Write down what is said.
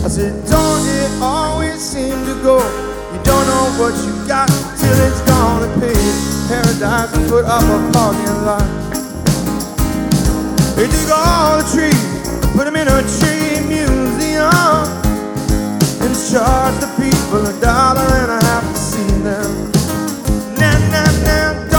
I said, don't it always seem to go? You don't know what you got till it's gone to pay. Paradise to put up a parking lot. They dig all the trees, put them in a tree.